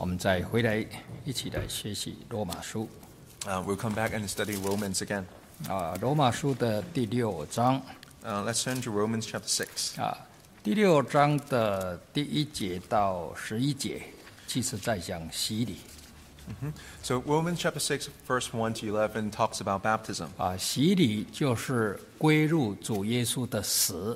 我们再回来一起来学习罗马书。 We'll come back and study Romans again. 罗马书的第6章。 Let's turn to Romans chapter 6. 第6章的第1节到11节，其实在讲洗礼。 So Romans chapter 6, verse 1 to 11 talks about baptism. 洗礼就是归入主耶稣的死。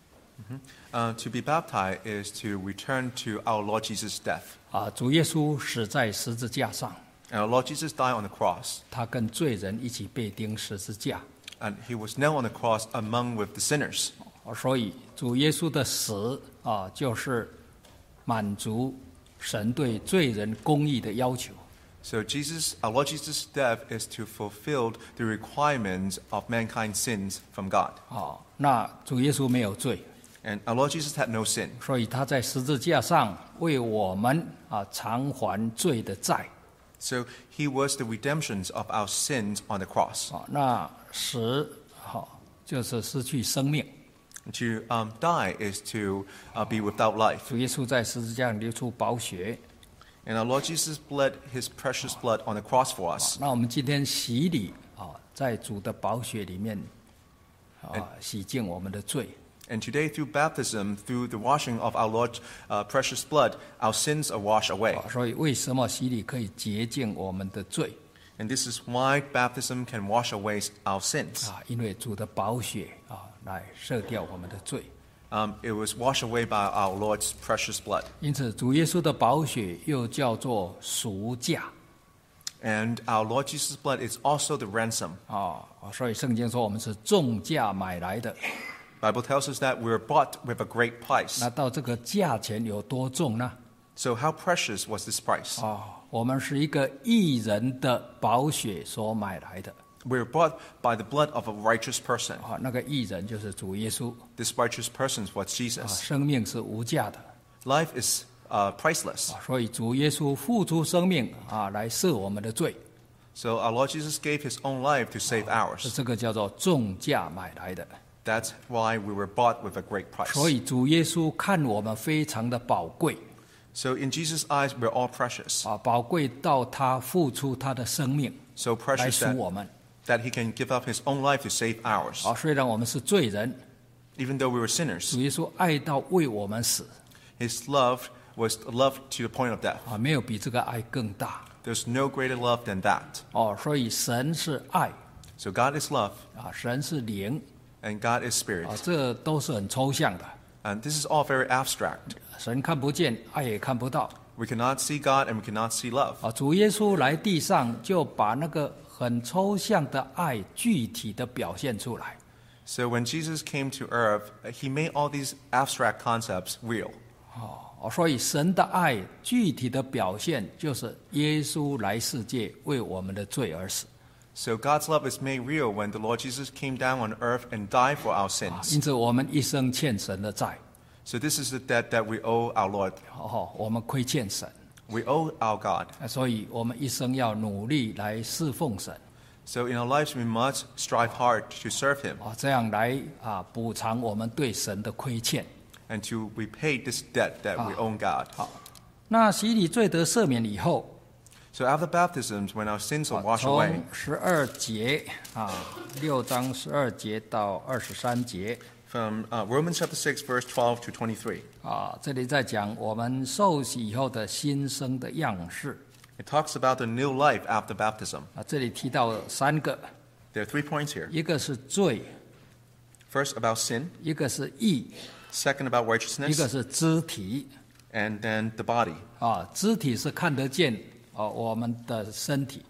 To be baptized is to return to our Lord Jesus' death. 主耶稣死在十字架上。 And our Lord Jesus died on the cross. 他跟罪人一起被钉十字架。 And he was nailed on the cross among with the sinners. 所以主耶稣的死就是满足神对罪人公义的要求。 So our Lord Jesus' death is to fulfill the requirements of mankind's sins from God. 那主耶稣没有罪。 And our Lord Jesus had no sin. 所以他在十字架上为我们偿还罪的债。 So he was the redemption of our sins on the cross. 那死就是失去生命。 To die is to be without life. 主耶稣在十字架上流出宝血。 And our Lord Jesus bled his precious blood on the cross for us. 那我们今天洗礼在主的宝血里面洗净我们的罪。 And today, through baptism, through the washing of our Lord's precious blood, our sins are washed away. 所以为什么洗礼可以洁净我们的罪？ And this is why baptism can wash away our sins. 因为主的宝血来赦掉我们的罪。 It was washed away by our Lord's precious blood. 因此，主耶稣的宝血又叫做赎价。 And our Lord Jesus' blood is also the ransom. 所以圣经说我们是重价买来的。 Bible tells us that we were bought with a great price. 那到这个价钱有多重呢？ So how precious was this price? 我们是一个义人的宝血所买来的。 We were bought by the blood of a righteous person. 那个义人就是主耶稣。 This righteous person was Jesus. 生命是无价的。 Life is priceless. 所以主耶稣付出生命来赦我们的罪。 So our Lord Jesus gave his own life to save ours. 这个叫做重价买来的。 That's why we were bought with a great price. 所以主耶稣看我们非常的宝贵。 So in Jesus' eyes, we're all precious. 宝贵到他付出他的生命 So 来 precious 赎我们。 that he can give up his own life to save ours. 虽然我们是罪人， Even though we were sinners, 主耶稣爱到为我们死。 his love was love to the point of death. 没有比这个爱更大。 There's no greater love than that. 所以神是爱。 So God is love. 神是灵。 And God is spirit. 这都是很抽象的。 And this is all very abstract. 神看不见，爱也看不到。 We cannot see God and we cannot see love. 主耶稣来地上就把那个很抽象的爱具体的表现出来。 So when Jesus came to earth, he made all these abstract concepts real. 所以神的爱具体的表现就是耶稣来世界为我们的罪而死。 So God's love is made real when the Lord Jesus came down on earth and died for our sins. 因此我们一生欠神的债。 So this is the debt that we owe our Lord. 我们亏欠神。 We owe our God. 所以我们一生要努力来侍奉神。 So in our lives we must strive hard to serve him. 这样来补偿我们对神的亏欠。 And to repay this debt that we owe God. 那洗礼罪得赦免以后， So after baptisms, when our sins are washed away, 从12节6章12节到23节 from Romans chapter 6, verse 12 to 23, 这里在讲我们受洗以后的新生的样式。 it talks about the new life after baptism. 这里提到3个， There are 3 points here. 一个是罪， First, about sin. 一个是义， Second, about 一个 righteousness. 是肢体。 And then the body. 肢体是看得见我们的身体。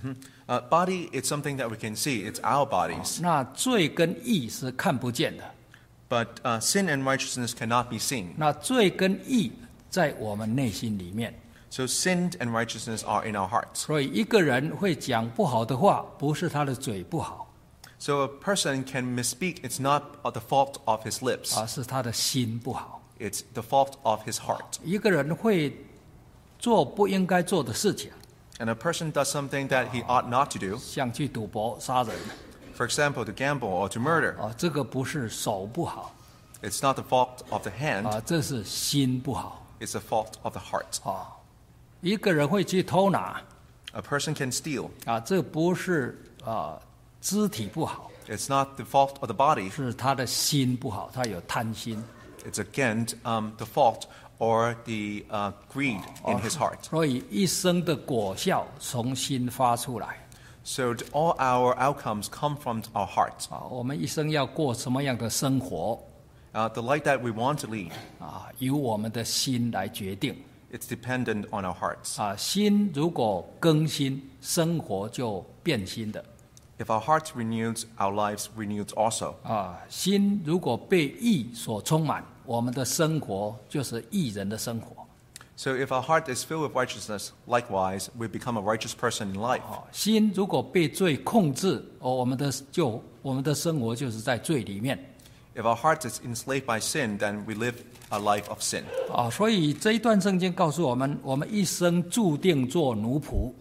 Body, it's something that we can see. It's our bodies. 那罪跟义是看不见的。 But sin and righteousness cannot be seen. 那罪跟义在我们内心里面。 So sin and righteousness are in our hearts. 所以一个人会讲不好的话，不是他的嘴不好， So a person can misspeak. It's not the fault of his lips. 是他的心不好。 It's the fault of his heart. 一个人会做不应该做的事情， And a person does something that he ought not to do. 像去赌博、杀人， For example, to gamble or to murder. 这个不是手不好， It's not the fault of the hand. 这是心不好。 It's the fault of the heart. 一个人会去偷拿 A person can steal. 啊，这不是肢体不好， It's not the fault of the body. 是他的心不好，他有贪心。 It's again the fault or the greed in his heart. 所以一生的果效从心发出来 So all our outcomes come from our heart. 啊。我们一生要过什么样的生活 The life that we want to lead, 啊，由我们的心来决定 it's dependent on our hearts. 啊。心如果更新，生活就变新的 If our hearts renews, our lives renews also. 啊。心如果被义所充满，我们的生活就是义人的生活。 So if our heart is filled with righteousness, likewise, we become a righteous person in life. 心如果被罪控制，我们的生活就是在罪里面 If our heart is enslaved by sin, then we live a life of sin. 啊。所以这一段圣经告诉我们，我们一生注定做奴仆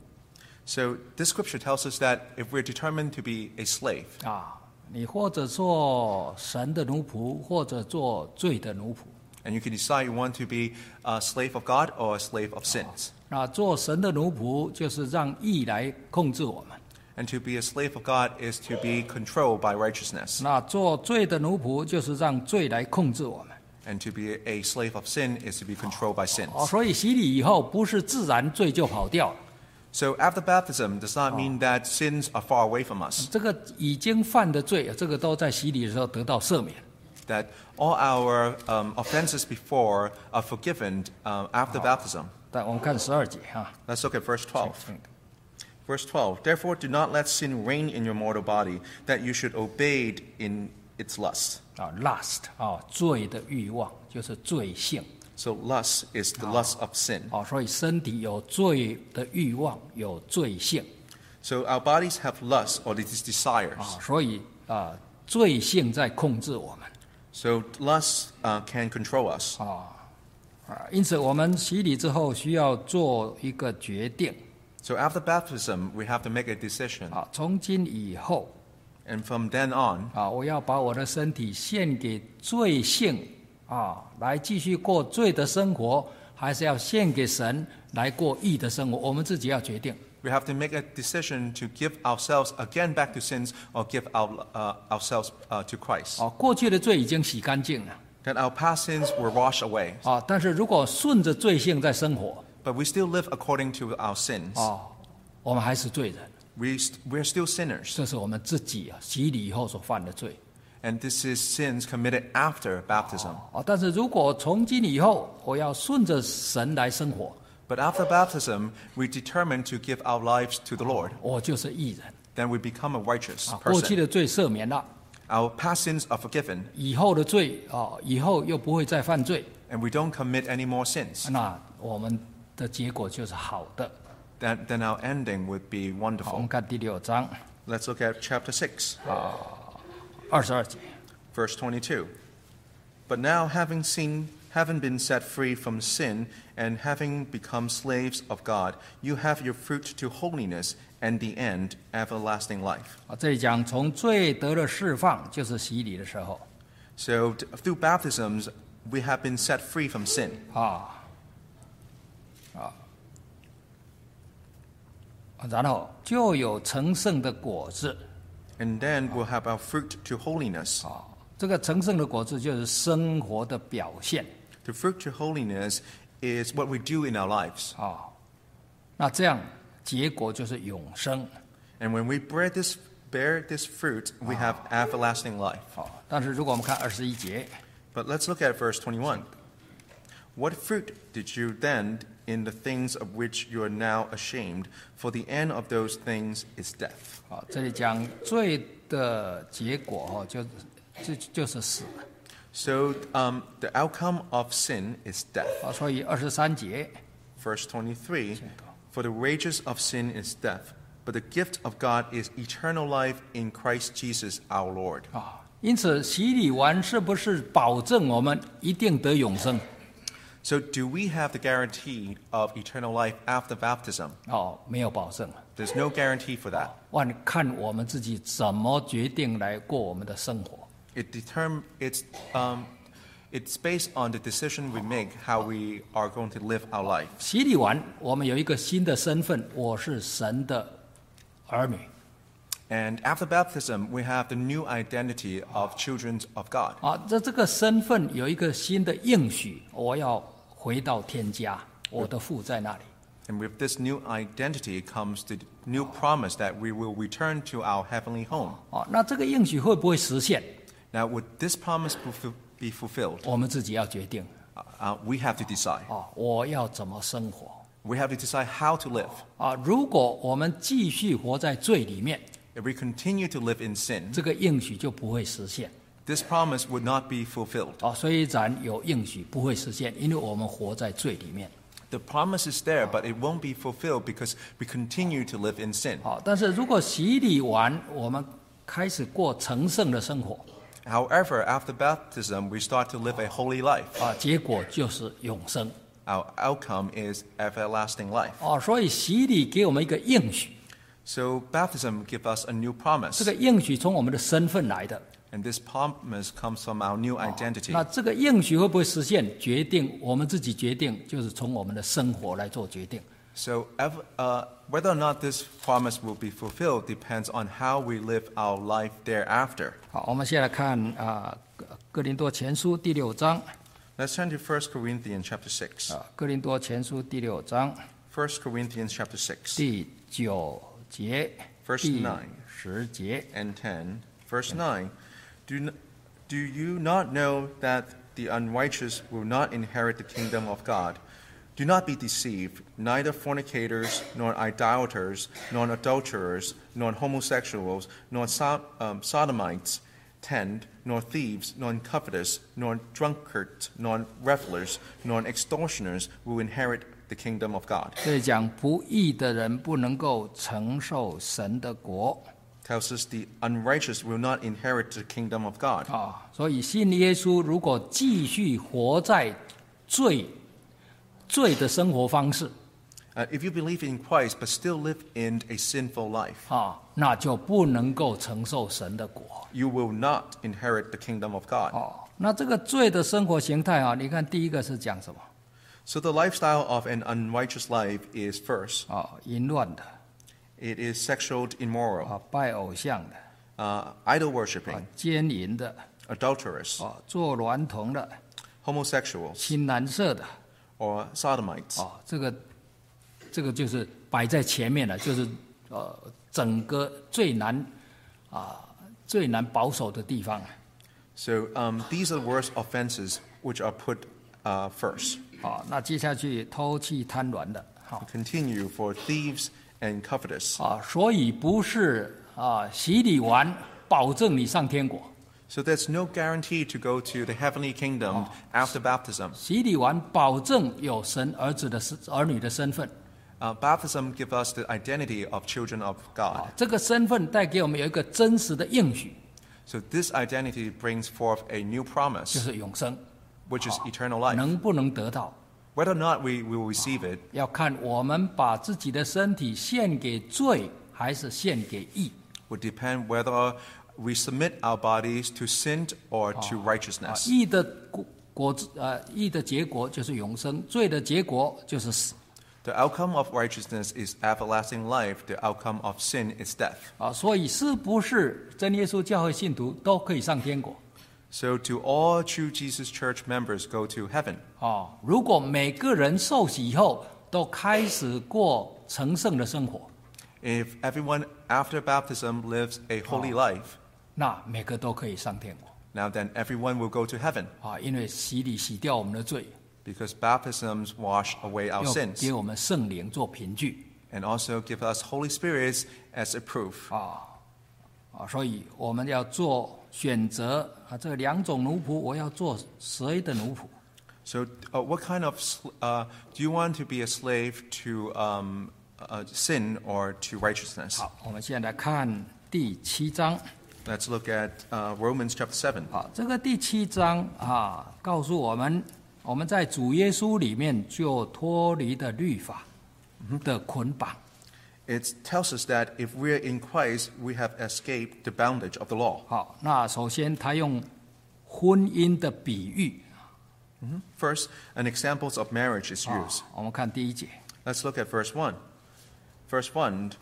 So this scripture tells us that if we're determined to be a slave, 啊。你或者做神的奴仆，或者做罪的奴仆。 and you can decide you want to be a slave of God or a slave of sins. 那做神的奴仆，就是让义来控制我们； And to be a slave of God is to be controlled by righteousness. 那做罪的奴仆，就是让罪来控制我们。 And to be a slave of sin is to be controlled by sin. 所以洗礼以后，不是自然罪就跑掉了。 So after baptism does not mean that sins are far away from us, 这个已经犯的罪，这个都在洗礼的时候得到赦免。 that all our offenses before are forgiven after baptism. 但我们看12节哈， Let's look at verse 12. Verse 12. Therefore do not let sin reign in your mortal body, that you should obey it in its lust. lust 罪的欲望就是罪性 So lust is the lust of sin. 所以身体有罪的欲望，有罪性 So our bodies have lust or these desires. 所以罪性在控制我们 So lust can control us. 因此我们洗礼之后需要做一个决定 So after baptism, we have to make a decision. 从今以后 And from then on, 我要把我的身体献给罪性来继续过罪的生活，还是要献给神来过义的生活，我们自己要决定。 we have to make a decision to give ourselves again back to sins or give ourselves to Christ. 过去的罪已经洗干净了 That our past sins were washed away. 但是如果顺着罪性在生活 But we still live according to our sins. 我们还是罪人， We're still sinners. 这是我们自己洗礼以后所犯的罪 And this is sins committed after baptism. 但是如果从今以后我要顺着神来生活， But after baptism, we determine to give our lives to the Lord. 我就是义人 Then we become a righteous 过去 person. 的罪赦免了， Our past sins are forgiven, 以后的罪以后又不会再犯罪， and we don't commit any more sins. 那我们的结果就是好的。 Then our ending would be 我们 wonderful. 看第6章 Let's look at chapter 6, 22节。 verse 22. But now, having been set free from sin and having become slaves of God, you have your fruit to holiness and the end, everlasting life. 这里讲从罪得了释放，就是洗礼的时候 So through baptisms, we have been set free from sin. 然后就有成圣的果子 And then we'll have our fruit to holiness. 这个成圣的果子就是生活的表现 The fruit to holiness is what we do in our lives. 那这样结果就是永生 And when we bear this fruit, we have everlasting life. 但是如果我们看21节 But let's look at verse 21. What fruit did you then in the things of which you are now ashamed? For the end of those things is death. 这里讲罪的结果就是死 So the outcome of sin is death. 所以23节 Verse 23. For the wages of sin is death, but the gift of God is eternal life in Christ Jesus our Lord. 因此洗礼完是不是保证我们一定得永生 So do we have the guarantee of eternal life after baptism? 没有保证 There's no guarantee for that. 看我们自己怎么决定来过我们的生活 It's It's based on the decision we make how we are going to live our life. 洗礼完，我们有一个新的身份，我是神的儿女。 And after baptism, we have the new identity of children of God. 这个身份有一个新的应许，我要回到天家，我的父在那里。 And with this new identity comes the new promise that we will return to our heavenly home. 那这个应许会不会实现？ Now, would this promise be fulfilled? 我们自己要决定。 We have to decide. 我要怎么生活？ We have to decide how to live. 如果我们继续活在罪里面， If we continue to live in sin, 这个应许就不会实现。 this promise would not be fulfilled. 虽然有应许不会实现，因为我们活在罪里面。 The promise is there, but it won't be fulfilled because we continue to live in sin. 但是如果洗礼完，我们开始过成圣的生活， However, after baptism, we start to live a holy life. 结果就是永生。 Our outcome is everlasting life. 所以洗礼给我们一个应许， So baptism gives us a new promise. 这个应许从我们的身份来的。 And this promise comes from our new identity. 那这个应许会不会实现？决定我们自己决定，就是从我们的生活来做决定。 So whether or not this promise will be fulfilled depends on how we live our life thereafter. 好，我们现在看哥林多前书第6章。 Let's turn to 1 Corinthians chapter 6. 哥林多前书第6章 1 Corinthians chapter 6. 第9节、 Verse 第 9 10节。 and 10. Verse 9. Do you not know that the unrighteous will not inherit the kingdom of God? Do not be deceived. Neither fornicators, nor idolaters, nor adulterers, nor homosexuals, nor sodomites, nor thieves, nor covetous, nor drunkards, nor revelers, nor extortioners will inherit the kingdom of God. 这里讲不义的人不能够承受神的国。 Tells us the unrighteous will not inherit the kingdom of God. 所以信耶稣如果继续活在罪的生活方式， If you believe in Christ but still live in a sinful life, 那就不能够承受神的国。 you will not inherit the kingdom of God. 那这个罪的生活形态你看第一个是讲什么？ So the lifestyle of an unrighteous life is first, 淫乱的， it is sexual immoral, 拜偶像的， idol worshipping, 奸淫的， adulterers, 做娈童的， homosexuals, 青蓝色的， or sodomites. 这个就是摆在前面了，就是整个最难保守的地方。 So these are the worst offenses which are put first. 那接下去偷窃贪婪的， Continue for thieves and covetous. 所以不是洗礼完保证你上天国。 So there's no guarantee to go to the heavenly kingdom after baptism. 洗礼完保证有神儿女的身份。 Baptism gives us the identity of children of God. 这个身份带给我们有一个真实的应许， So this identity brings forth a new 就 promise, 是永生。 which is eternal life. 能不能得到， Whether or not we will receive it 要看我们把自己的身体献给罪，还是献给义。 would depend whether we submit our bodies to sin or to righteousness. 义的义的结果就是永生，罪的结果就是死。 The outcome of righteousness is everlasting life. The outcome of sin is death. 所以是不是真耶稣教会信徒都可以上天国？ So to all true Jesus Church members go to heaven. 如果每个人受洗以后都开始过成圣的生活， If everyone after baptism lives a holy life, 那每个都可以上天国。 now then everyone will go to heaven 因为洗礼洗掉我们的罪， because baptisms wash away our 又 sins 给我们圣灵做凭据。 and also give us Holy Spirits as a proof. 所以我们要做选择这两种奴仆，我要做谁的奴仆？ So what kind of do you want to be a slave to sin or to righteousness? 好，我们现在来看第7章。 Let's look at Romans chapter 7. 这个第7章告诉我们，我们在主耶稣里面就脱离了律法的捆绑。 It tells us that if we're in Christ, we have escaped the bondage of the law. 好，那首先他用婚姻的比喻 First, an examples of marriage is used. 我们看第一节。 Let's look at verse 1. Verse 1,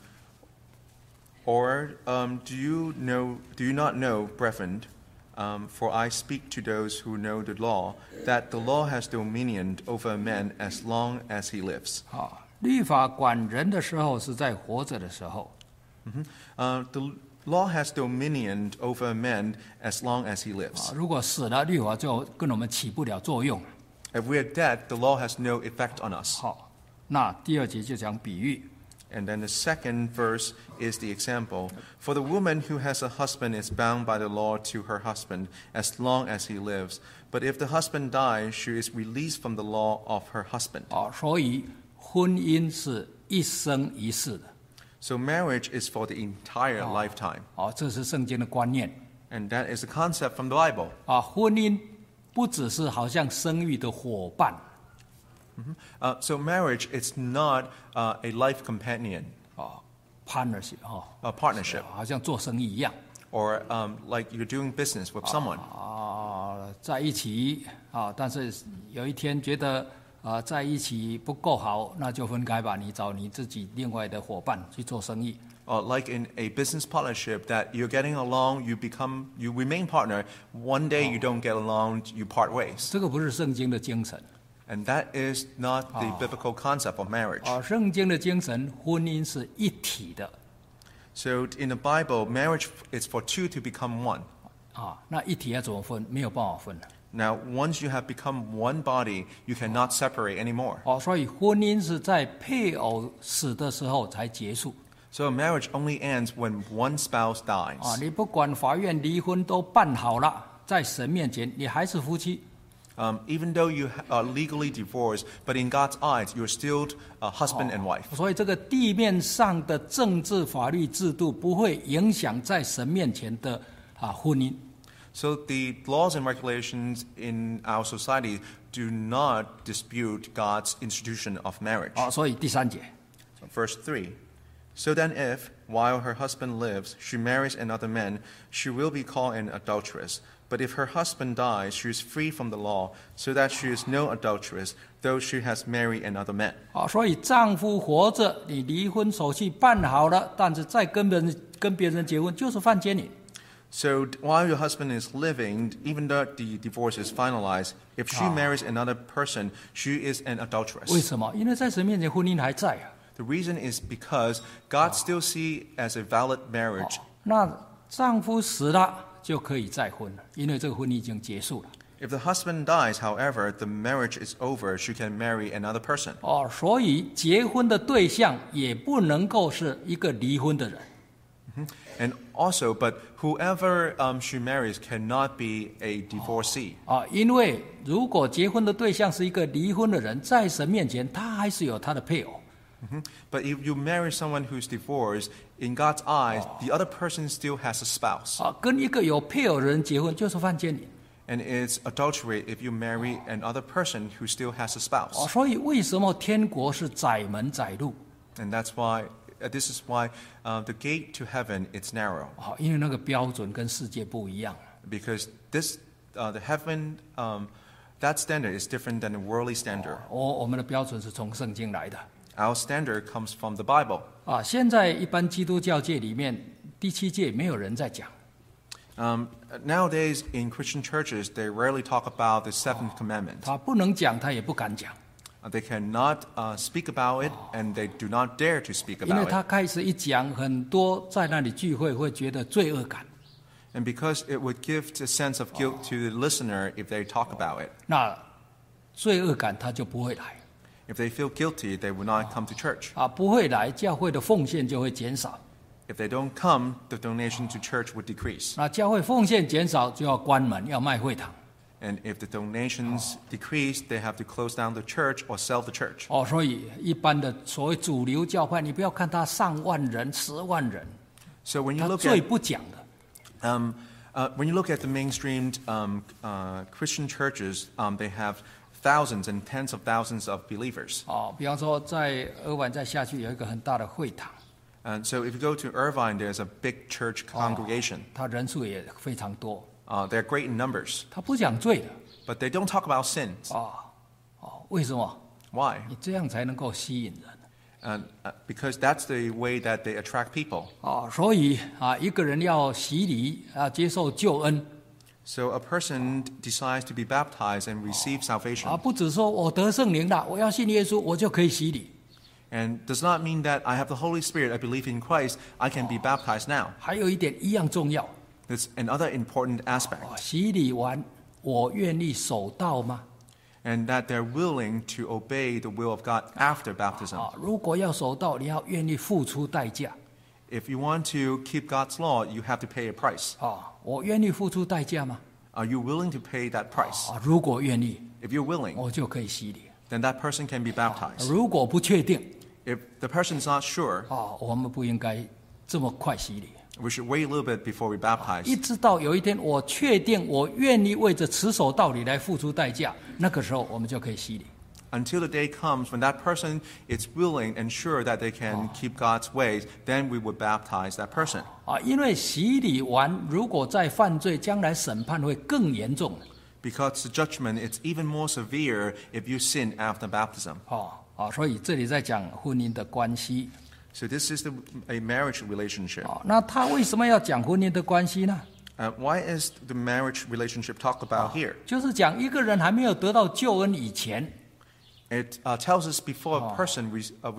or do you not know, brethren, for I speak to those who know the law, that the law has dominion over a man as long as he lives. 律法管人的时候是在活着的时候。 The law has dominion over a man as long as he lives. 如果死了，律法就跟我们起不了作用。 If we are dead, the law has no effect on us. 好，那第二节就讲比喻。 And then the second verse is the example. For the woman who has a husband is bound by the law to her husband as long as he lives. But if the husband dies, she is released from the law of her husband. 所以婚姻是一生一世的。 So marriage is for the entire lifetime. 这是圣经的观念。 And that is a concept from the Bible. 婚姻不只是好像生育的伙伴。 So marriage, it's not a life companion. partnership A partnership. 好像做生意一样。 Or like you're doing business with someone. 在一起但是有一天觉得在一起不够好，那就分开吧，你找你自己另外的伙伴去做生意。 Like in a business partnership, that you're getting along, you remain partner. One day you don't get along, you part ways. 这个不是圣经的精神。 And that is not the biblical concept of marriage. 圣经的精神，婚姻是一体的。 So in the Bible, marriage is for two to become one. 那一体要怎么分？没有办法分。 Now, once you have become one body, you cannot separate anymore. 所以婚姻是在配偶死的时候才结束。 So marriage only ends when one spouse dies. 你不管法院离婚都办好了，在神面前你还是夫妻。 Even though you are legally divorced, but in God's eyes, you're still a husband and wife. 所以这个地面上的政治法律制度不会影响在神面前的婚姻。 So the laws and regulations in our society do not dispute God's institution of marriage. 所以第三节， Verse 3. So then if, while her husband lives, she marries another man, she will be called an adulteress. But if her husband dies, she is free from the law, so that she is no adulteress, though she has married another man. 所以丈夫活着，你离婚手续办好了，但是再跟别人结婚，就是犯奸淫。 So while your husband is living, even though the divorce is finalized, if she marries another person, she is an 为 adulteress. 什么？因为在神面前婚姻还在啊。 The reason is because God still sees as a valid marriage. 那丈夫死了就可以再婚了，因为这个婚姻已经结束了。 If the husband dies, however, the marriage is over, she can marry another person. 所以结婚的对象也不能够是一个离婚的人。 And also, but whoever she marries cannot be a divorcee. 因为如果结婚的对象是一个离婚的人，在神面前他还是有他的配偶。 But if you marry someone who's divorced, in God's eyes, the other person still has a spouse. 跟一个有配偶的人结婚就是犯奸淫。 And it's adultery if you marry another person who still has a spouse. 所以为什么天国是窄门窄路？ And that's why, this is why the gate to heaven, it's narrow. 因为那个标准跟世界不一样。 Because the heaven, that standard is different than the worldly standard. 我们的标准是从圣经来的。 Our standard comes from the Bible. 现在一般基督教界里面，第7诫没有人在讲。 Nowadays, in Christian churches, they rarely talk about the seventh commandment. 他不能讲，他也不敢讲， They cannot speak about it, and they do not dare to speak 因为 about 他 it. 开始一讲，很多在那里聚会会觉得罪恶感。 And because it would give a sense of guilt to the listener if they talk about it. 那罪恶感他就不会来。 If they feel guilty, they will not come to church. 不会来，教会的奉献就会减少。 If they don't come, the donation to church would decrease. 那教会奉献减少，就要关门，要卖会堂。 And if the donations decrease, they have to close down the church or sell the church. 所以一般的所谓主流教派，你不要看他上万人、10万人， So when you 他 look 最 at 不讲的。 when you look at the mainstream Christian churches, they have thousands and tens of thousands of believers. 比方说在俄湾再下去有一个很大的会堂， And so if you go to Irvine, there's a big church congregation. 他人数也非常多， They're great in numbers, 他不讲罪的。 but they don't talk about sins. 为什么？ Why? 你这样才能够吸引人。 And because that's the way that they attract people. 所以一个人要洗礼接受救恩 So a person decides to be baptized and receive salvation. 不只说我得圣灵了，我要信耶稣，我就可以洗礼。 And does not mean that I have the Holy Spirit, I believe in Christ, I can be baptized now. 还有一点一样重要， That's another important aspect. 洗礼完我愿意守道吗？ And that they're willing to obey the will of God after baptism. 如果要守道，你要愿意付出代价。 If you want to keep God's law, you have to pay a price. 我愿意付出代价吗？ Are you willing to pay that price? 如果愿意， If you're willing, 我就可以洗礼。 then that person can be baptized. 如果不确定， If the person's not sure, 我们不应该这么快洗礼。 we should wait a little bit before we baptize. 一直到有一天，我确定我愿意为着持守道理来付出代价，那个时候我们就可以洗礼。 Until the day comes when that person is willing and sure that they can keep God's ways, then we would baptize that person. 因为洗礼完，如果再犯罪，将来审判会更严重。 Because the judgment is even more severe if you sin after baptism. 所以这里在讲婚姻的关系。 So this is a marriage relationship. 那他为什么要讲婚姻的关系呢？ Why is the marriage relationship talked about here? 就是讲一个人还没有得到救恩以前， It tells us before a person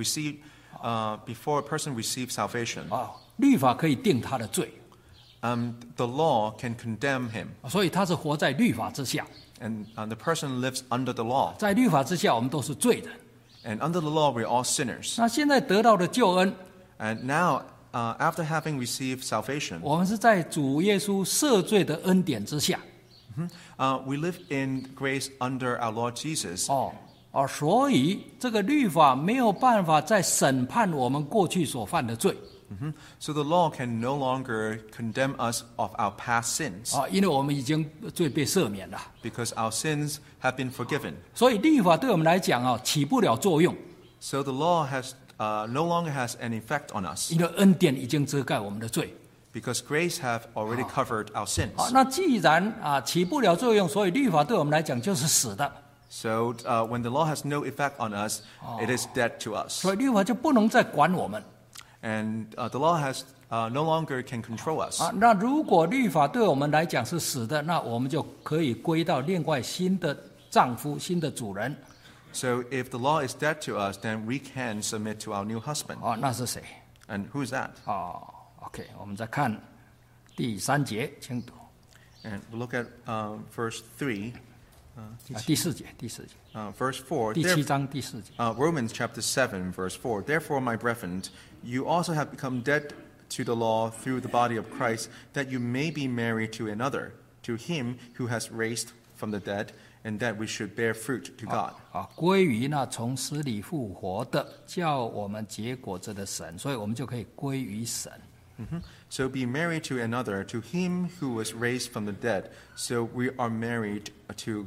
receives salvation, 律法可以定他的罪， the law can condemn him, 所以他是活在律法之下。 and the person lives under the law. 在律法之下，我们都是罪人。 And under the law, we're all sinners. 那现在得到的救恩， And now, after having received salvation, 我们是在主耶稣赦罪的恩典之下。 we live in grace under our Lord Jesus. 所以这个律法没有办法再审判我们过去所犯的罪。 So the law can no longer condemn us of our past sins, 因为我们已经罪被赦免了。 because our sins have been forgiven. 所以律法对我们来讲起不了作用， So the law no longer has an effect on us, 因为恩典已经遮盖我们的罪。 because grace have already covered our sins. 那既然起不了作用，所以律法对我们来讲就是死的。 So when the law has no effect on us, it is dead to us. 所以律法就不能再管我们。 And the law has no longer can control us. 那如果律法对我们来讲是死的，那我们就可以归到另外新的丈夫、新的主人。 So if the law is dead to us, then we can submit to our new husband. 那是谁？ And who is that? OK， 我们再看第3节，请读。 And we'll look at verse 3. 第4节， Verse 4. 第7章第4节。 Romans chapter 7, verse 4. Therefore, my brethren, you also have become dead to the law through the body of Christ, that you may be married to another, to him who has raised from the dead, and that we should bear fruit to God. 归于那从死里复活的，叫我们结果子的神，所以我们就可以归于神。 So be married to another, to him who was raised from the dead. So we are married to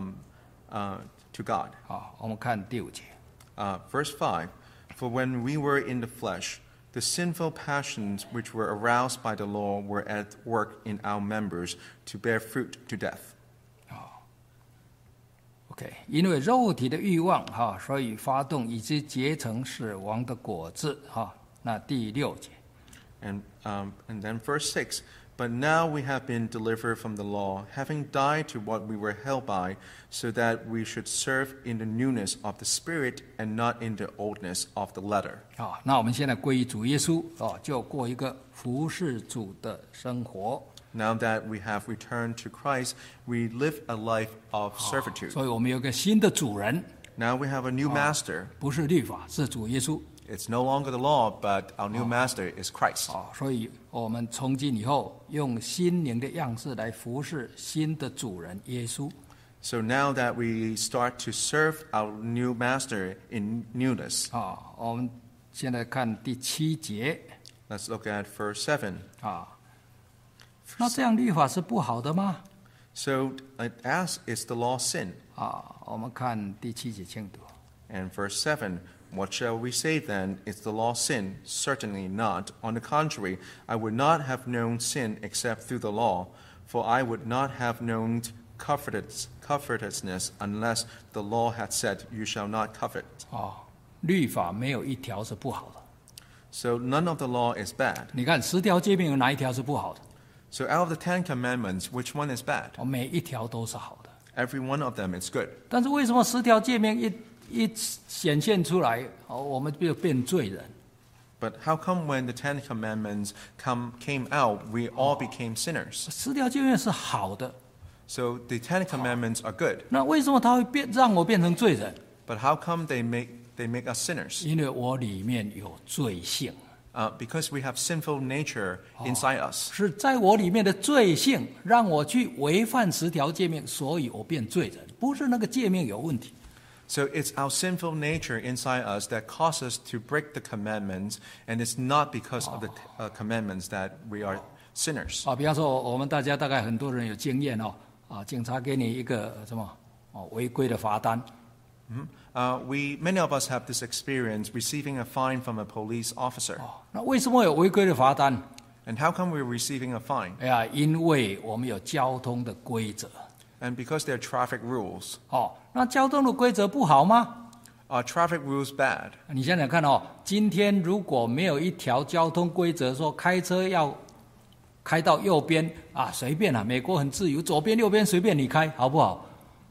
God. 我们看第5节。 Verse 5. For when we were in the flesh, the sinful passions which were aroused by the law were at work in our members to bear fruit to death. OK， 因为肉体的欲望所以发动，以致结成死亡的果子那第6节。 And then verse 6. But now we have been delivered from the law, having died to what we were held by, so that we should serve in the newness of the Spirit and not in the oldness of the letter. 那我们现在归于主耶稣就过一个服侍主的生活。 Now that we have returned to Christ, we live a life of servitude. 所以我们有个新的主人， Now we have a new master. 不是律法，是主耶稣。 It's no longer the law, but our new master is Christ. 所以我们从今以后用心灵的样式来服侍新的主人耶稣。 So now that we start to serve our new master in newness. 我们现在看第7节。 Let's look at verse 7. 那这样律法是不好的吗？ So it asks, is the law sin? 我们看第7节，请读。 And verse 7, what shall we say then? Is the law sin? Certainly not. On the contrary, I would not have known sin except through the law, for I would not have known covetousness unless the law had said, "You shall not covet." 律法没有一条是不好的。 So none of the law is bad. 你看10条诫命有哪一条是不好的？ So out of the 10 commandments, which one is bad? 每一条都是好的。 Every one of them is good. 但是为什么10条诫命一显现出来，我们就变罪人？ But how come when the 10 commandments came out, we all became sinners? 10条诫命是好的， So the 10 commandments are good. 那为什么它会让我变成罪人？ But how come they make us sinners? 因为我里面有罪性， Because we have sinful nature inside us. 是在我里面的罪性让我去违反10条诫命，所以我变罪人，不是那个诫命有问题。 So it's our sinful nature inside us that causes us to break the commandments, and it's not because of the commandments that we are sinners. 比方说我们大家大概很多人有经验警察给你一个违规的罚单。 Many of us have this experience receiving a fine from a police officer. 那为什么有违规的罚单？ And how come we're receiving a fine? 因为我们有交通的规则。 And because there are traffic rules. 那交通的规则不好吗？ Are traffic rules bad? 你想想看今天如果没有一条交通规则说开车要开到右边随便美国很自由，左边右边随便你开，好不好？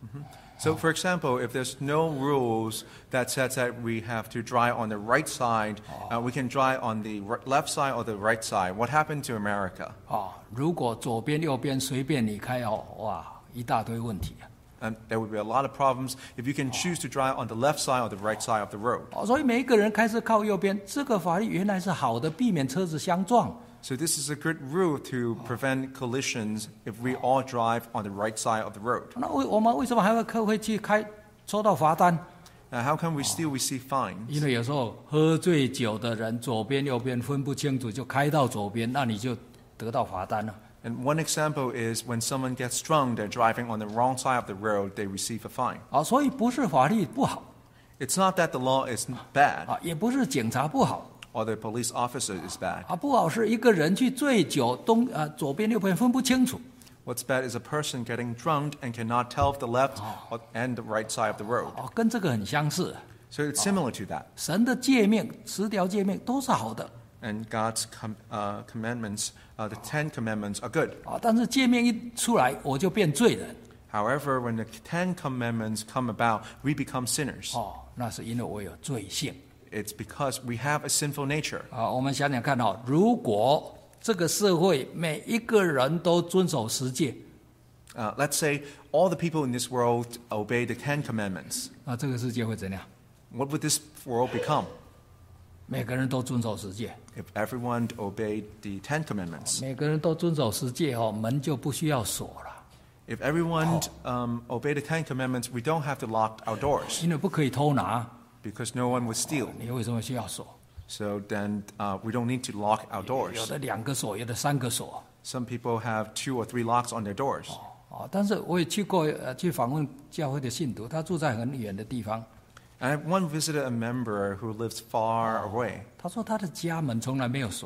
So, for example, if there's no rules that says that we have to drive on the right side, we can drive on the left side or the right side. What happened to America? 如果左边右边随便你开一大堆问题。 And there would be a lot of problems if you can choose to drive on the left side or the right side of the road. 所以每一个人开车靠右边，这个法律原来是好的，避免车子相撞。 So this is a good rule to prevent collisions if we all drive on the right side of the road. 那我们为什么还会去抽到罚单？ How can we still receive fines? 因为有时候喝醉酒的人左边右边分不清楚，就开到左边，那你就得到罚单了。 And one example is when someone gets drunk, they're driving on the wrong side of the road, they receive a fine. 所以不是法律不好， It's not that the law is bad 也不是警察不好， or the police officer is bad. 不好是一个人去醉酒，左边右边分不清楚。 What's bad is a person getting drunk and cannot tell the left and the right side of the road. 跟这个很相似。 So it's similar to that. 神的诫命10条诫命都是好的， And God's commandments, the 10 commandments are good. 但是诫命一出来，我就变罪人。 However, when the 10 commandments come about, we become sinners. 那是因为我有罪性。 It's because we have a sinful nature. 我们想想看如果这个社会每一个人都遵守10诫， Let's say all the people in this world obey the 10 commandments. 那这个世界会怎样？ What would this world become? 每个人都遵守10诫， If everyone obeyed the 10 commandments. 每个人都遵守10诫门就不需要锁了， If everyone obeyed the 10 commandments, we don't have to lock our doors 因为不可以偷拿， because no one would steal. 你为什么需要锁？ So then we don't need to lock our 有 doors. 的2个锁，有的3个锁。 Some people have 2 or 3 locks on their doors. 但是我也去过去访问教会的信徒，他住在很远的地方。 And I once visited a member who lives far away. 他说他的家门从来没有锁，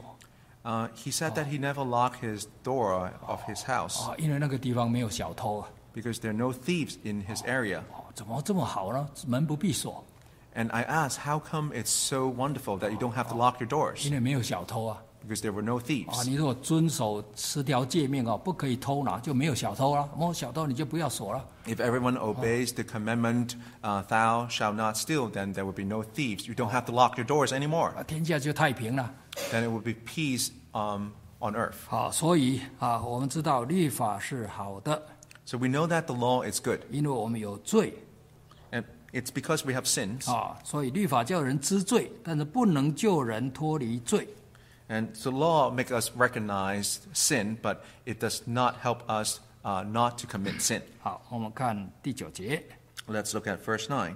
He said that he never locked his door of his house 因为那个地方没有小偷 because there are no thieves in his area. 怎么这么好呢？门不必锁， And I asked, how come it's so wonderful that you don't have to lock your doors? 因为没有小偷 Because there were no thieves. 你如果遵守10条诫命不可以偷拿，就没有小偷了。没有小偷你就不要锁了。 If everyone obeys the commandment, thou shalt not steal, then there would be no thieves. You don't have to lock your doors anymore. 天下就太平了。 Then it would be peace on earth. 所以我们知道律法是好的， So we know that the law is good. 因为我们有罪 And it's because we have sins. 所以律法叫人知罪，但是不能救人脱离罪。 And the law makes us recognize sin, but it does not help us not to commit sin. 好，我们看第9节。 Let's look at verse 9.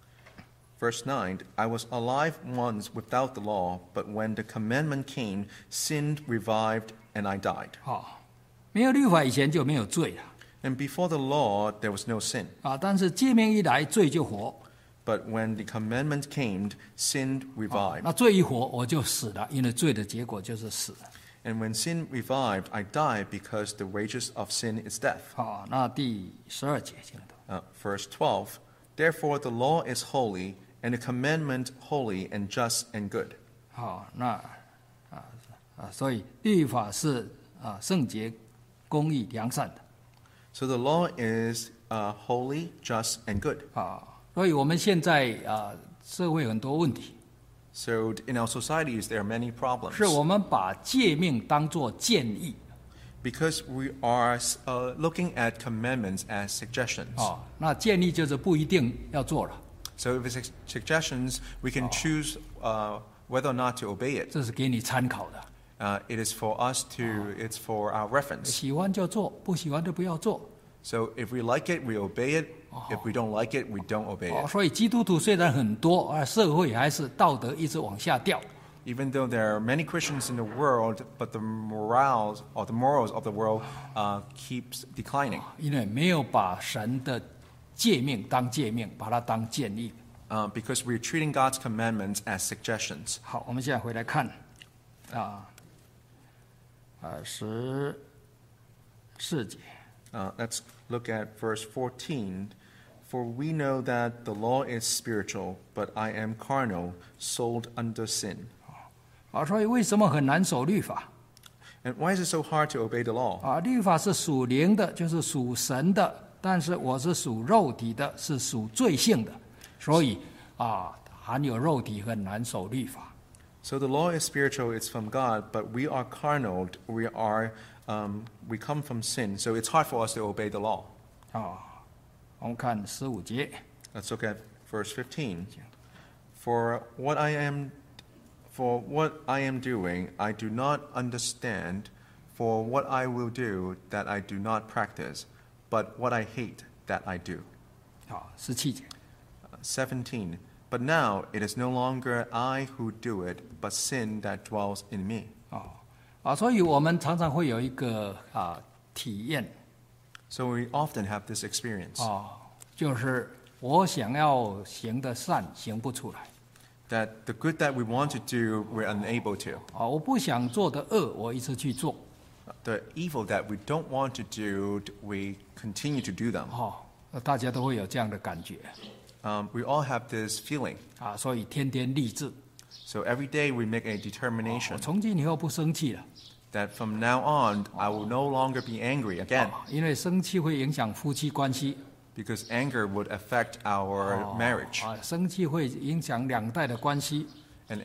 Verse 9, I was alive once without the law, but when the commandment came, sin revived and I died. 没有律法以前就没有罪了 And before the law, there was no sin. 但是诫命一来，罪就活。 But when the commandment came, sin revived. 那罪一活，我就死了，因为罪的结果就是死。 And when sin revived, I died because the wages of sin is death. 好，那第12节请读。 Verse 12, therefore the law is holy, and the commandment holy and just and good. 好，那所以律法是圣洁、公义、良善的。 So the law is holy, just, and good. 所以我们现在社会很多问题， So in our societies, there are many problems. 是我们把诫命当作建议。 Because we are looking at commandments as suggestions. 那建议就是不一定要做了， So if it's suggestions, we can choose whether or not to obey it. 这是给你参考的。 It is for us to, it's for our reference. 喜欢就做，不喜欢就不要做。 So if we like it, we obey it. If we don't like it, we don't obey it. 所以基督徒虽然很多，社会还是道德一直往下掉。 Even though there are many Christians in the world, but the morals of the world keeps declining. 因为没有把神的诫命当诫命，把它当建议。 Because we're treating God's commandments as suggestions. 好，我们现在回来看14节。 Let's look at verse 14. For we know that the law is spiritual, but I am carnal, sold under sin. 所以为什么很难守律法？ And why is it so hard to obey the law? 律法是属灵的，就是属神的，但是我是属肉体的，是属罪性的，所以含有肉体很难守律法。 So the law is spiritual, it's from God, but we are carnal, we come from sin, so it's hard for us to obey the law. 我们看15节。 Let's look at verse 15. For what I am doing, I do not understand. For what I will do, that I do not practice. But what I hate, that I do. 17节。 17. But now it is no longer I who do it, but sin that dwells in me. 所以我们常常会有一个体验。 So we often have this experience. 就是我想要行的善行不出来。 That the good that we want to do, we're unable to. 我不想做的恶，我一直去做。 The evil that we don't want to do, we continue to do them. 大家都会有这样的感觉。 We all have this feeling. 所以天天立志。 So every day we make a determination 从今以后不生气了。 that from now on, I will no longer be angry again. 因为生气会影响夫妻关系。 Because anger would affect our marriage. 生气会影响两代的关系。 And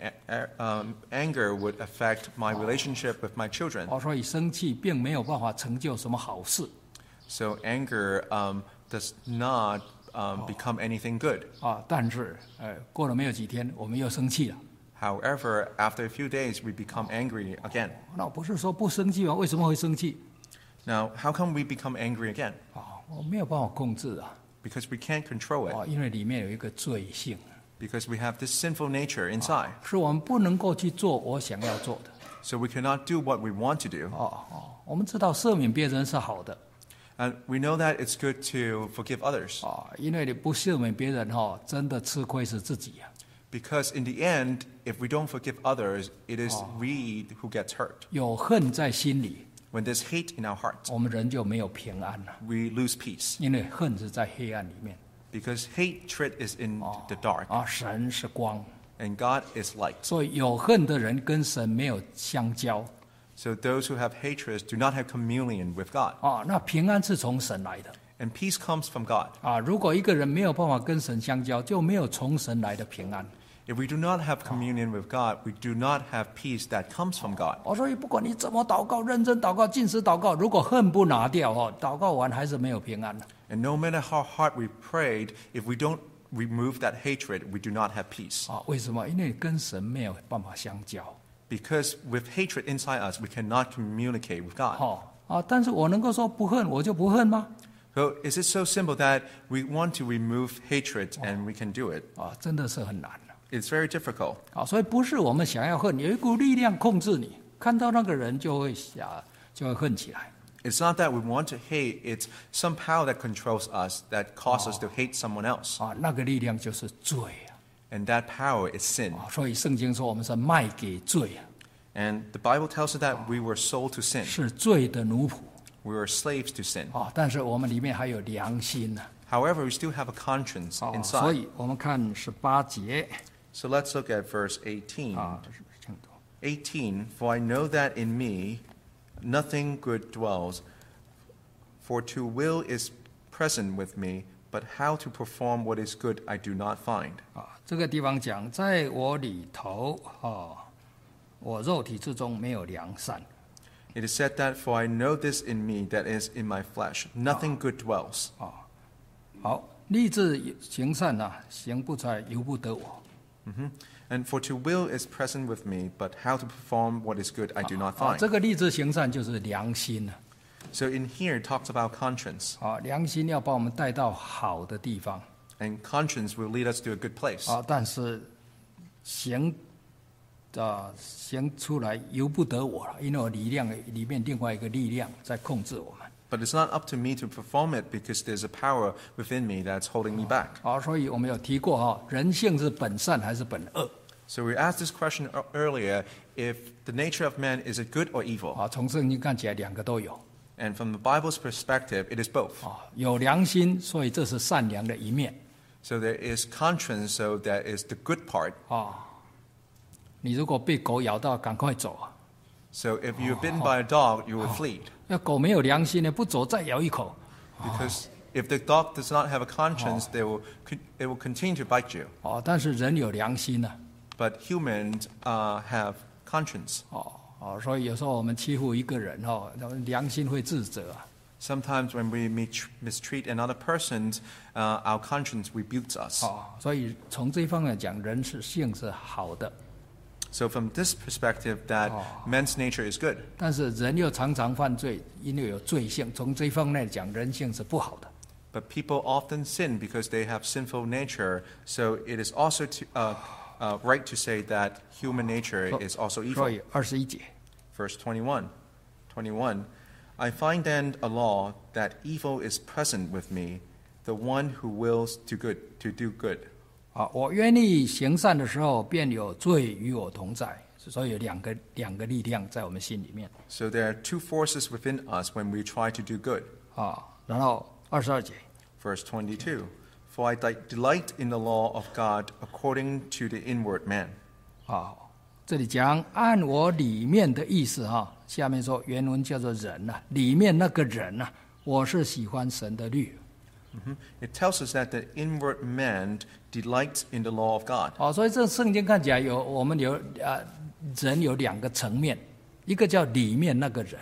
anger would affect my relationship with my children. 所以生气并没有办法成就什么好事。 So anger does not become anything good. 但是过了没有几天，我们又生气了。 However, after a few days, we become angry again. 那我不是说不生气吗？为什么会生气？ Now, how come we become angry again? 我没有办法控制啊。 Because we can't control it. 因为里面有一个罪性。 Because we have this sinful nature inside. 是我们不能够去做我想要做的。 So we cannot do what we want to do. 我们知道赦免别人是好的。 And we know that it's good to forgive others. 因为你不赦免别人真的吃亏是自己啊。 Because in the end, if we don't forgive others, it is we who gets hurt. 有恨在心里。 When there's hate in our heart, 我们人就没有平安了。 we lose peace. 因为恨是在黑暗里面。 Because hatred is in the dark. 神是光。 And God is light. 所以有恨的人跟神没有相交。 So those who have hatred do not have communion with God. 那平安是从神来的。 And peace comes from God. 如果一个人没有办法跟神相交，就没有从神来的平安。 If we do not have communion with God, we do not have peace that comes from God. 所以不管你怎么祷告，认真祷告，禁食祷告，如果恨不拿掉，祷告完还是没有平安。 And no matter how hard we prayed, if we don't remove that hatred, we do not have peace. 为什么？因为跟神没有办法相交。 Because with hatred inside us, we cannot communicate with God. 但是我能够说不恨，我就不恨吗？ So is it so simple that we want to remove hatred and we can do it? 真的是很难。 It's very difficult. 所以不是我们想要恨，有一股力量控制你，看到那个人就会恨起来。 It's not that we want to hate, it's some power that controls us that causes us to hate someone else. 那个力量就是罪。 And that power is sin. 所以圣经说我们是卖给罪。 And the Bible tells us that we were sold to sin. 是罪的奴仆 We were slaves to sin. 但是我们里面还有良心呢 However, we still have a conscience 所 inside. 以我们看18节 So let's look at verse 18. 请读 18, For I know that in me nothing good dwells, for to will is present with me, but how to perform what is good I do not find. 这个地方讲，在我里头我肉体之中没有良善。 It is said that, For I know this in me, that is in my flesh, nothing good dwells. 好，立志行善行不出来，由不得我。 And for to will is present with me, but how to perform what is good I do not find. 这个立志行善就是良心 So in here it talks about conscience. 良心要把我们带到好的地方 And conscience will lead us to a good place. 但是行出来由不得我了，因为我力量里面另外一个力量在控制我们。 But it's not up to me to perform it because there's a power within me that's holding me back. 所以我们有提过人性是本善还是本恶 So we asked this question earlier, if the nature of man, is it good or evil? 从圣经看起来两个都有 And from the Bible's perspective, it is both. 有良心，所以这是善良的一面 So there is conscience, so that is the good part. 你如果被狗咬到，赶快走 So if you're bitten by a dog, you will flee. 要狗没有良心呢，不走再咬一口 Because if the dog does not have a conscience, it will continue to bite you. 但是人有良心呢 But humans have conscience. 所以有时候我们欺负一个人良心会自责 Sometimes when we mistreat another person, our conscience rebukes us. 所以从这方面讲，人性是好的， So from this perspective, that man's nature is good. 但是人又常常犯罪，因为有罪性。从这方面讲，人性是不好的。 But people often sin because they have sinful nature. So it is also right to say that human nature is also 所 evil. 以21节 Verse 21. I find then a law that evil is present with me, the one who wills to do good. 我愿意行善的时候，便有罪与我同在。所以有两个力量在我们心里面 So there are two forces within us when we try to do good. 然后22节 Verse 22. For I delight in the law of God according to the inward man. 这里讲按我里面的意思下面说原文叫做人里面那个人我是喜欢神的律。 It tells us that the inward man delights in the law of God. 所以这圣经看起来我们人有两个层面，一个叫里面那个人。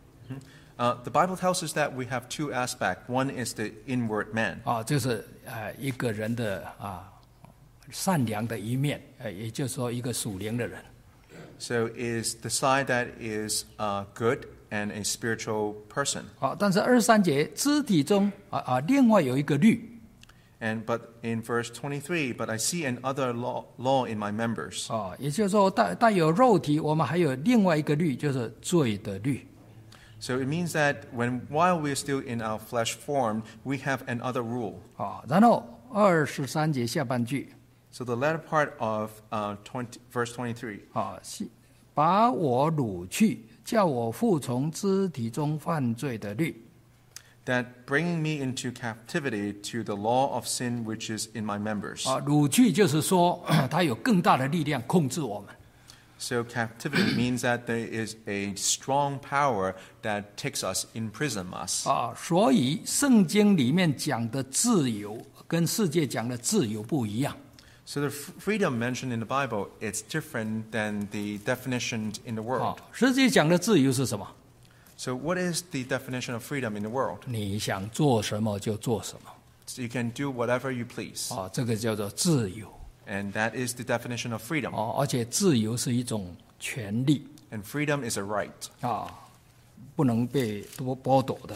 The Bible tells us that we have two aspects. One is the inward man. 就是一个人的善良的一面，也就是说一个属灵的人。 So is the side that is good and a spiritual person. 但是23节肢体中另外有一个律。 But in verse 23, but I see another law in my members. 也就是说带有肉体，我们还有另外一个律，就是罪的律。 So it means that while we're still in our flesh form, we have another rule. 然后23节下半句。 So the latter part of verse 23. 把我掳去，叫我服从肢体中犯罪的律。 That bringing me into captivity to the law of sin which is in my members. 掳去就是说，他有更大的力量控制我们。 So captivity means that there is a strong power that takes us, imprison us. 所以圣经里面讲的自由跟世界讲的自由不一样。 So the freedom mentioned in the Bible, it's different than the definition in the world. 世界讲的自由是什么？ So what is the definition of freedom in the world? 你想做什么就做什么。 So you can do whatever you please. 这个叫做自由。 And that is the definition of freedom. 而且自由是一种权利。 And freedom is a right. 不能被剥夺的。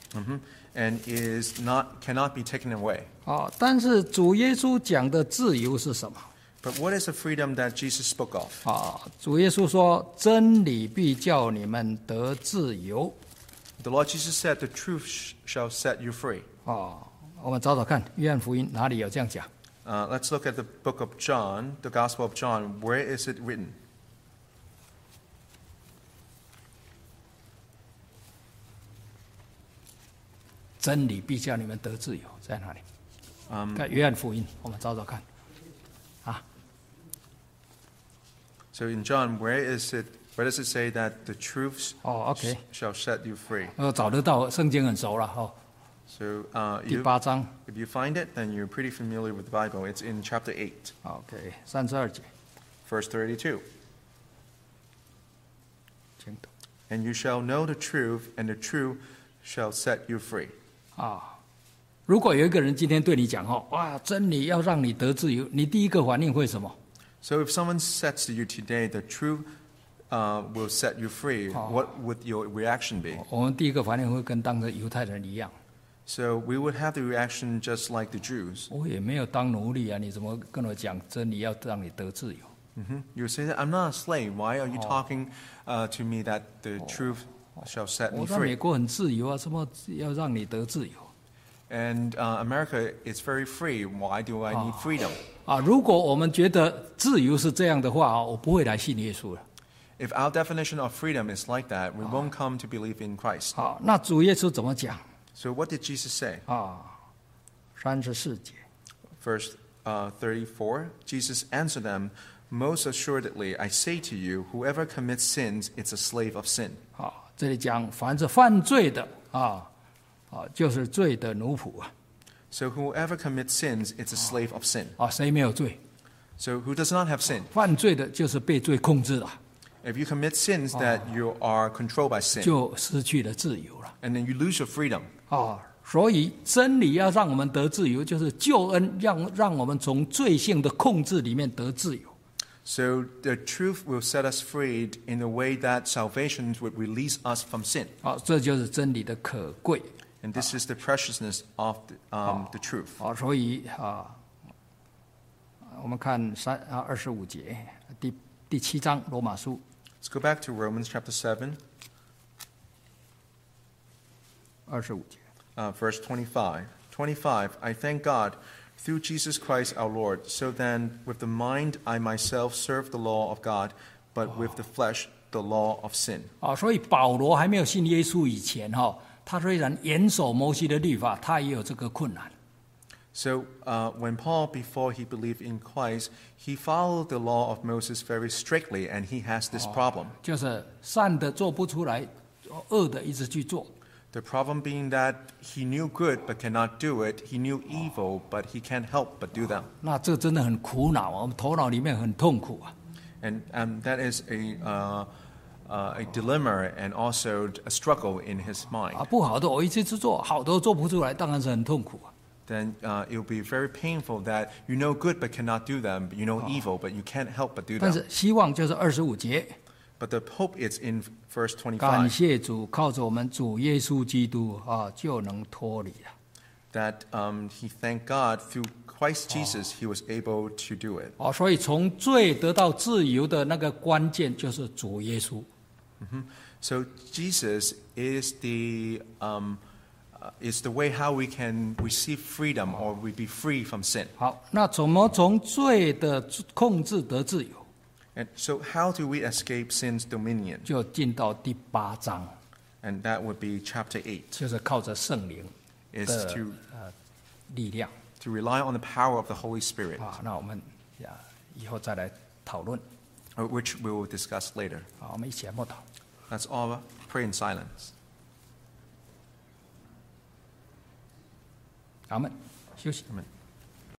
And cannot be taken away. 但是主耶稣讲的自由是什么？ But what is the freedom that Jesus spoke of? 主耶稣说：“真理必叫你们得自由。” The Lord Jesus said, "The truth shall set you free." 我们找找看，约翰福音哪里有这样讲？ Let's look at the book of John, the Gospel of John. Where is it written? 真理必叫你们得自由，在哪里？在约翰福音，我们找找看。啊， So in John, where does it say that the truth OK shall set you free? 找得到，圣经很熟了 So 第8章 if you find it, then you're pretty familiar with the Bible. It's in chapter 8, OK 32节， verse 32. 请读 And you shall know the truth, and the truth shall set you free. 如果有一个人今天对你讲哇，真理要让你得自由，你第一个反应会什么？ So if someone says to you today, the truth will set you free, what would your reaction be? 我们第一个反应会跟当时犹太人一样， So we would have the reaction just like the Jews. 我也没有当奴隶啊，你怎么跟我讲真理要让你得自由？ You would say that I'm not a slave. Why are you talking to me that the truth shall set 我 me 在美 free? 国很自由啊，什么要让你得自由？ And America is very free. Why do I need freedom? 如果我们觉得自由是这样的话我不会来信耶稣了。 If our definition of freedom is like that, we won't come to believe in Christ. 那主耶稣怎么讲？ So what did Jesus say? 34节， Verse 34, Jesus answered them, Most assuredly, I say to you, whoever commits sins, is a slave of sin. 这里讲凡是犯罪的就是罪的奴仆啊。 So whoever commits sins, is a slave of sin. 谁没有罪？ So who does not have sin? 犯罪的就是被罪控制了， If you commit sins, that you are controlled by sin. 就失去了自由了。 And then you lose your freedom. 所以真理要让我们得自由，就是救恩让我们从罪性的控制里面得自由。 So the truth will set us free in a way that salvation would release us from sin. 这就是真理的可贵。 And this is the preciousness of the truth. 所以我们看25节，第7章罗马书 Let's go back to Romans chapter 7, 25节。 verse 25. 25, I thank God through Jesus Christ our Lord. So then, with the mind I myself serve the law of God, but with the flesh the law of sin. 所以保罗还没有信耶稣以前他虽然严守摩西的律法，他也有这个困难。 So when Paul, before he believed in Christ, he followed the law of Moses very strictly, and he has this problem. 就是善的做不出来，恶的一直去做。 The problem being that he knew good but cannot do it. He knew evil, but he can't help but do them. 那这真的很苦恼我们头脑里面很痛苦啊。 And that is a dilemma and also a struggle in his mind. 不好的我一直去做，好的做不出来，当然是很痛苦啊。 Then it will be very painful that you know good but cannot do them. You know evil, but you can't help but do 但 them. 是希望就是25节， But the hope is in verse 感 25. 谢主，靠着我们主耶稣基督就能脱离了。 That he thanked God through Christ Jesus, he was able to do it. 所以从罪得到自由的那个关键就是主耶稣。 So Jesus is the way how we can receive freedom or we be free from sin. 好，那怎么从罪的控制得自由？ And so how do we escape sin's dominion? 就进到第8章， And that would be chapter 8, 就是靠着圣灵 is 的 to 力量 rely on the power of the Holy Spirit, 那我们以后再来讨论。 which we will discuss later. 我们一起来默祷。 Let's all pray in silence. 阿门，休息。 Amen.